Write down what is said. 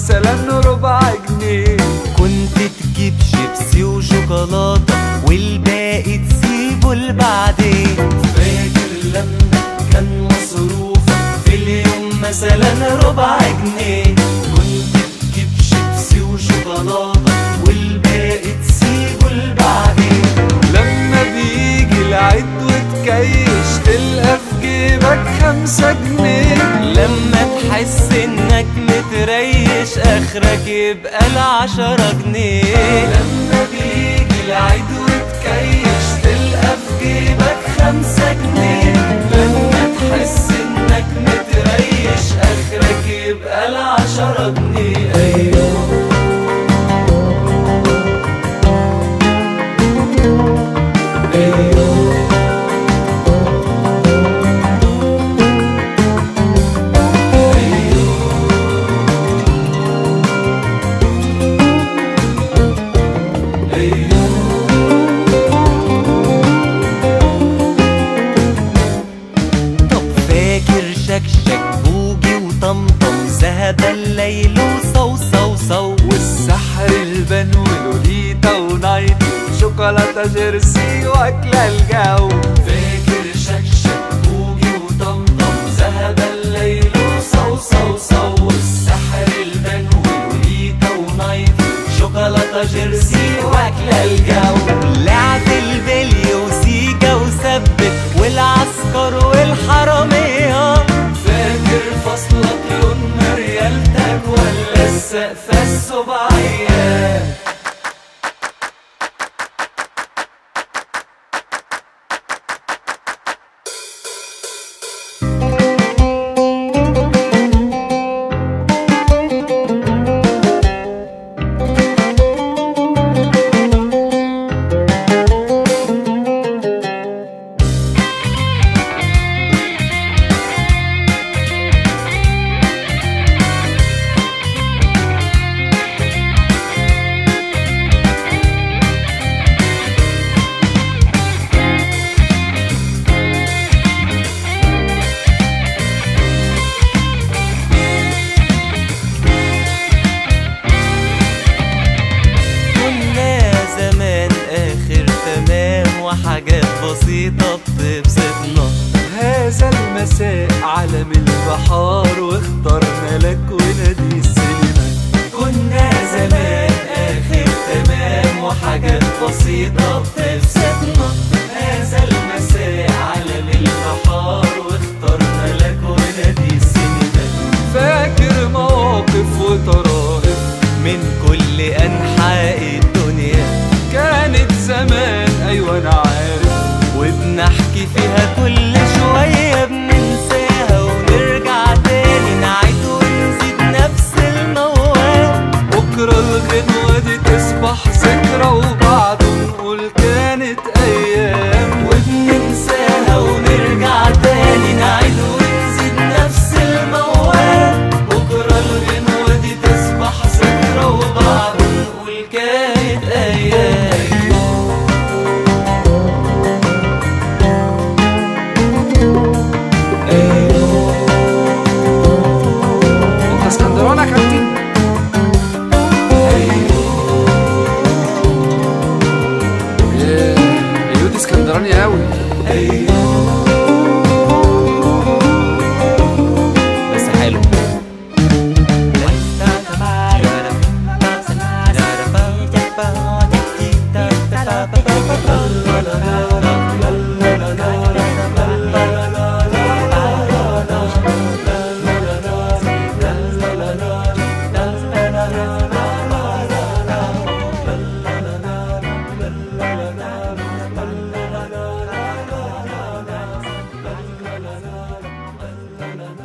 مثلا ربع جنيه. كنت تجيب شيبسي وشوكولاتة والباقي تسيبه لبعدين. فاكر لما كان مصروفك في اليوم مثلا ربع جنيه؟ كنت تجيب شيبسي وشوكولاتة والباقي تسيبه لبعدين. لما بيجي العيد وتكيش تلقى في جيبك 5 جنيه. لما تحس انك متريش اخرك يبقى ال10 جنيه. لما بيجي العيد وتكيش تلقى في جيبك 5 جنيه. لما تحس انك متريش اخرك يبقى ال10 جنيه. ايوه شكشك بوجي وطمطم ذهب الليل وصو والسحر البان ولوليتا ونايتي وشوكولاتة جيرسي واكلة الجو. فاكر شكشك بوجي وطمطم ذهب الليل وصو والسحر البان ولوليتا ونايتي شوكولاتة جيرسي واكلة الجو. لعب البلي وسيجا وثبت والعسكر والحرامية. فاكر فصلك لون مريالتك ولا السقفة السبعية؟ حاجات بسيطة بتبسطنا. هذا المساء عالم البحار واخترنا لك ونادي السينما. كنا زمان آخر تمام وحاجات بسيطة بتبسطنا. هذا المساء عالم البحار واخترنا لك ونادي السينما. فاكر مواقف وطرائف من كل أنحاء الدنيا كانت زمان. أيوة أنا عارف وبنحكي فيها كل شوية بننساها ونرجع تاني نعيد ونزيد نفس الموال. بكرة الغنوة دي تصبح ذكرى وبعده نقول كانت أيام. وبننساها ونرجع تاني نعيد ونزيد نفس الموال. بكرة الغنوة دي تصبح ذكرى وبعده نقول كانت أيام. اسكندرانة كابتن. ايوه دي اسكندراني قوي. بس حلو. la la